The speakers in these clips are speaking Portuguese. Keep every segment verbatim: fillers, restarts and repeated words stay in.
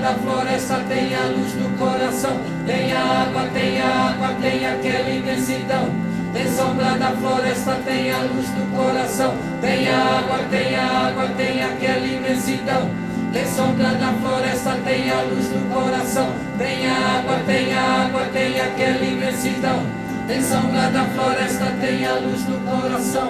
da floresta tem a luz do coração. Tem a água, tem a água, tem aquela imensidão. Tem sombra da floresta, tem a luz do coração. Tem a água, tem a água, tem aquela imensidão. Tem sombra da floresta, tem a luz do coração. Tem a água, tem a água, tem aquela imensidão. Tem sombra da floresta, tem a luz do coração.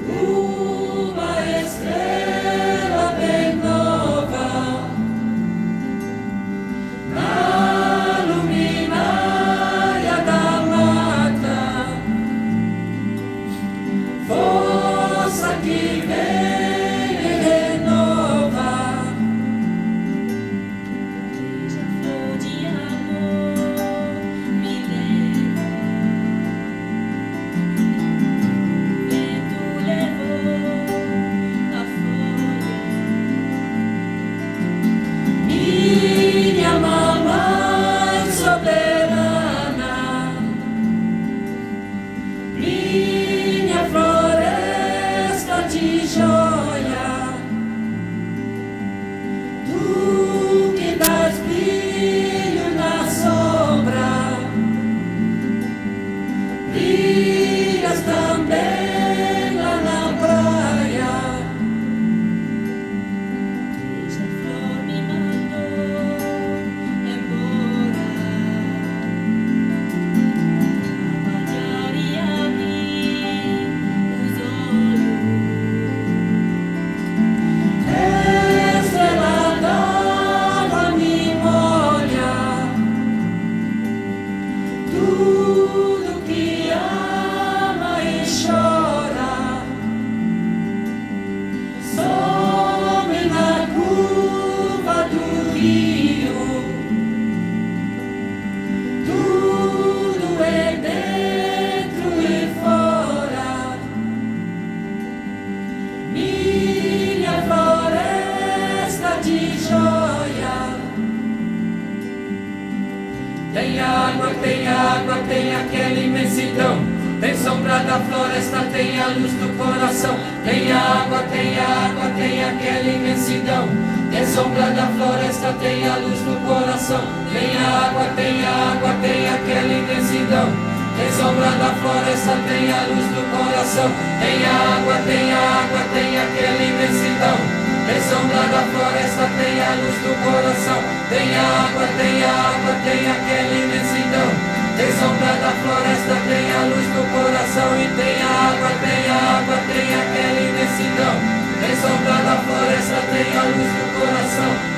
Uma estrela bem nova. tem água, tem aquela imensidão. Tem sombra da floresta, tem a luz do coração. Tem água, tem água, tem aquela imensidão. Tem sombra da floresta, tem a luz do coração. Tem água, tem água, tem aquela imensidão. Tem sombra da floresta, tem a luz do coração. Tem água, tem água, tem aquela imensidão. Tem sombra da floresta, tem a luz do coração. Tem água, tem água, tem aquela imensidão. Tem sombra da floresta, tem a luz do coração. E tem água, tem água, tem aquela imensidão. Tem sombra da floresta, tem a luz do coração.